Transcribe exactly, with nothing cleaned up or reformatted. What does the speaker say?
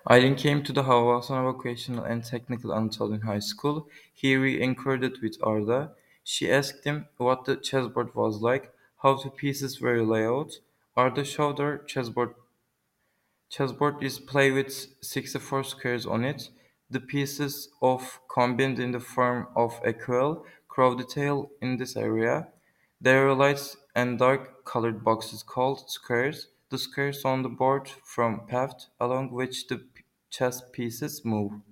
Aileen came to the house on a vocational and technical Anatolian high school. Here he encountered with Arda. She asked him what the chessboard was like, how the pieces were laid out. Arda showed her chessboard. Chessboard is played with sixty-four squares on it. The pieces of combined in the form of a quail, crow detail in this area. There are light and dark colored boxes called squares. The squares on the board form path along which the p- chess pieces move.